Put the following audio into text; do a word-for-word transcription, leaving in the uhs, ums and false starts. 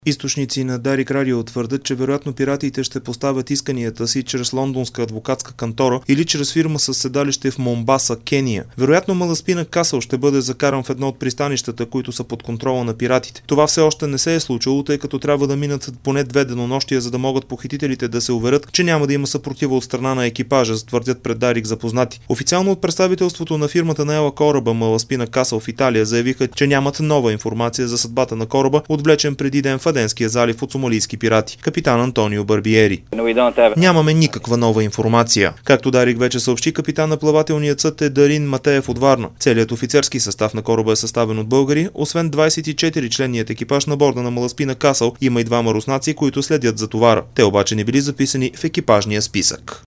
Източници на Дарик Радио твърдят, че вероятно пиратите ще поставят исканията си чрез лондонска адвокатска кантора или чрез фирма със седалище в Момбаса, Кения. Вероятно Маласпина Касъл ще бъде закаран в едно от пристанищата, които са под контрола на пиратите. Това все още не се е случило, тъй като трябва да минат поне две денонощия, за да могат похитителите да се уверят, че няма да има съпротива от страна на екипажа, твърдят пред Дарик запознати. Официално от представителството на фирмата наела кораба Маласпина Касъл в Италия заявиха, че нямат нова информация за съдбата на кораба, отвлечен преди ден в Аденския залив от сомалийски пирати. Капитан Антонио Барбиери. Нямаме никаква нова информация. Както Дарик вече съобщи, капитан на плавателният съд е Дарин Матеев от Варна. Целият офицерски състав на кораба е съставен от българи, освен двадесет и четири членният екипаж на борда на Маласпина Касъл има и двама руснаци, които следят за товара. Те обаче не били записани в екипажния списък.